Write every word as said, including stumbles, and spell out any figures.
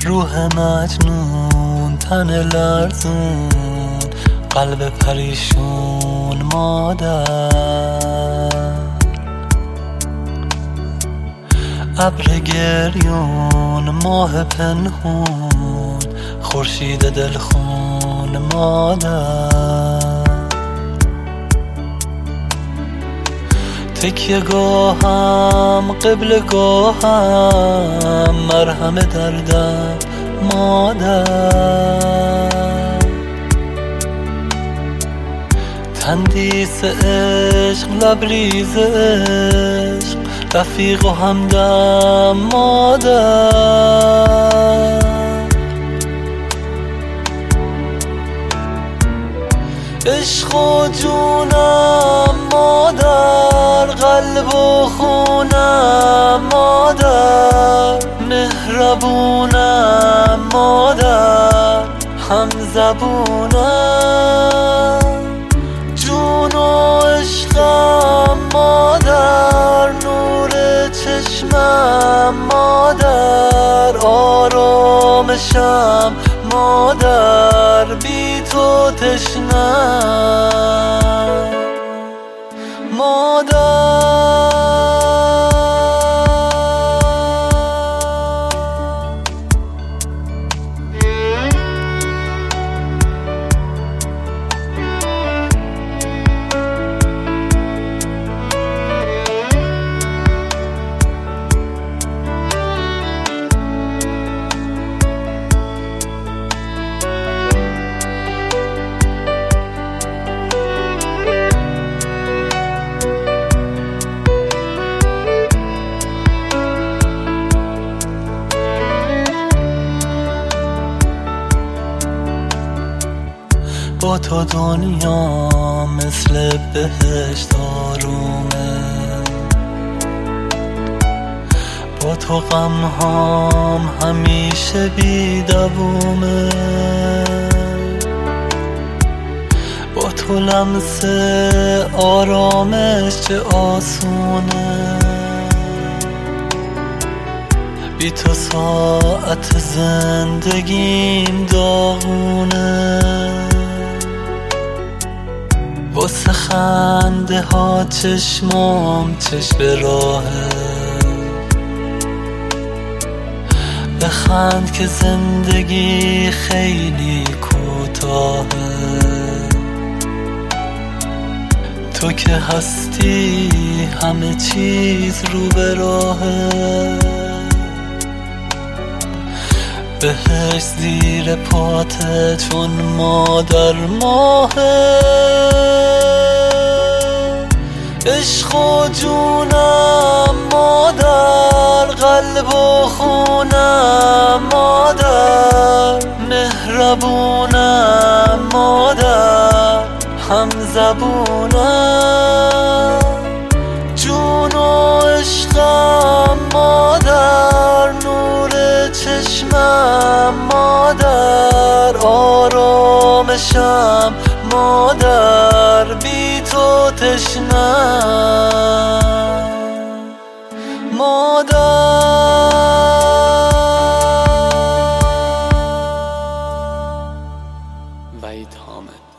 روح مجنون، تن لرزون، قلب پریشون مادر. ابر گریون، ماه پنهون، خورشید دلخون مادر. تکیه گاهم، قبل گاهم، مرهم دردم مادر. تندیس عشق، لبریز عشق، رفیق و همدم مادر. عشق و جونم مادر، قلب و خونم مادر. مهربونم مادر، هم زبونم. جون و عشقم مادر، نور چشمم مادر. آرامشم مادر، بی تو تشنم مادر. با تو دنیا مثل بهشت آرومه، با تو غمهام همیشه بی دوومه. با تو لمس آرامش چه آسونه، بی تو ساعت زندگیم داغونه. واسه خنده ها چشمام چشم راهه، بخند که زندگی خیلی کوتاهه. تو که هستی همه چیز رو به راهه، بهش زیر پاته چون مادر ماهه. عشق و جونم مادر، قلب و خونم مادر. مهربونم مادر، هم زبونم. جون و عشقم مادر، نور چشمم مادر. آرامشم مادر، بی تو تشنم مادر. وحید حامد.